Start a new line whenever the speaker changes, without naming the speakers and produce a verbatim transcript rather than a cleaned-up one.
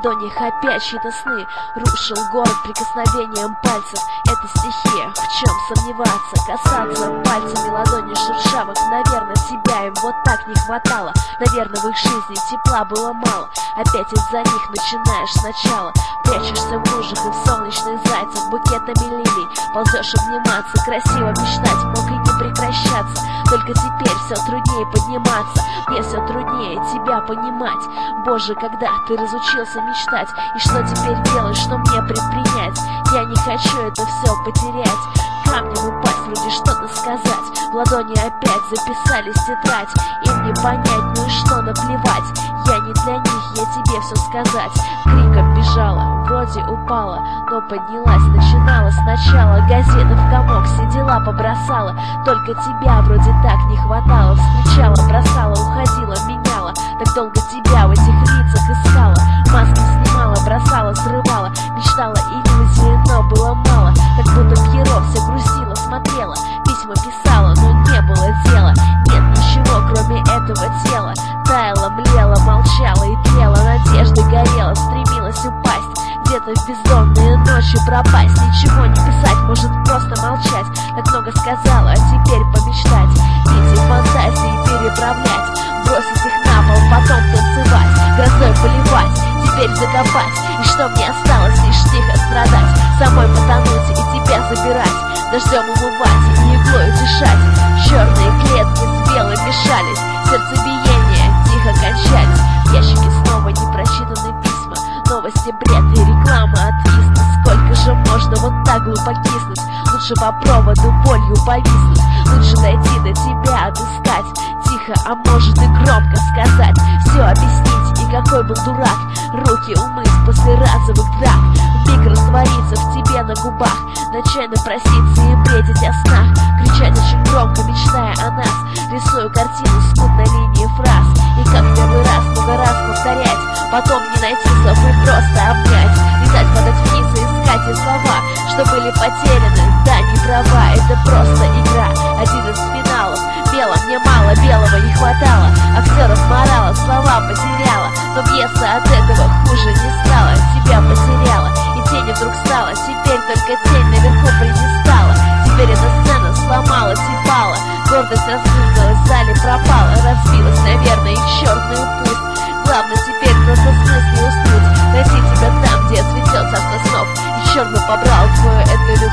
ладонях опять чьи-то сны. Рушил город прикосновением пальцев. Это стихия, в чем сомневаться. Касаться пальцами ладони шершавых. Наверное, тебя им вот так не хватало. Наверное, в их жизни тепла было мало. Опять из-за них начинаешь сначала. Прячешься в лужах и в солнечных зайцах. Букетами лилий ползешь обниматься. Красиво мечтать мог и не прекращаться. Только теперь все труднее подниматься. Мне все труднее тебя понимать. Боже, когда ты разучился мечтать? И что теперь делать, что мне предпринять? Я не хочу это все потерять. Камнем упасть, вроде что-то сказать. В ладони опять записались в тетрадь. Им не понять, ну и что, наплевать. Я не для них, я тебе все сказать. Криком бежала, вроде упала, но поднялась, начинала сначала. Газеты в комок, все дела побросала. Только тебя вроде так не хватало. Встречала, бросала, уходила, меняла. Так долго тебя в этих лицах искала. Маски снимала, бросала, срывала. Мечтала иллюзии, но было мало. Как будто Пьеро все грустила, смотрела. Письма писала, но не было дела. Нет ничего, кроме этого тела. Таяла, млела, молчала и тлела. Надежда горела, стремилась упасть. Где-то в бездонные ночи пропасть. Ничего не писать, может просто молчать. Так много сказала, а теперь помечтать. Нити фантазии переправлять. Бросить их на пол, потом танцевать. Грозой поливать, теперь закопать. И что мне осталось, лишь тихо страдать. Самой потонуть и тебя забирать. Дождем умывать и иглой дышать. Черные клетки с белым мешались. Сердцебиение тихо кончались. В ящике снова непрочитанные письма. Новости, бред и реклама отвисла. Сколько же можно вот так глупо киснуть? Лучше по проводу болью повиснуть. Лучше дойти до тебя, отыскать. Тихо, а может и громко сказать. Все объяснить, и какой был дурак. Руки умыть после разовых драк. Вмиг раствориться в тебе на губах. Ночами проситься и бредить о снах. Кричать очень громко, мечтая о нас. Рисую картину с смутной линией фраз. И как первый раз, много раз повторять. Потом не найти слов и просто обнять. Летать, падать вниз и искать те слова, что были потеряны. Да, не права, это просто игра. Один из финалов. Бело, мне мало, белого не хватало. Актеров морала, слова потеряла. Но пьеса от этого хуже не стала. Тебя потеряла, и тень вдруг стала. Теперь только тень наверху предстала. Теперь эта сцена сломалась и пала. Гордость распрыгалась, в зале пропала. Разбилась, наверное, и черную пусть. Главное теперь просто в смысле уснуть. Найти тебя там, где цветет со снов. И черт бы побрал твою эту любовь.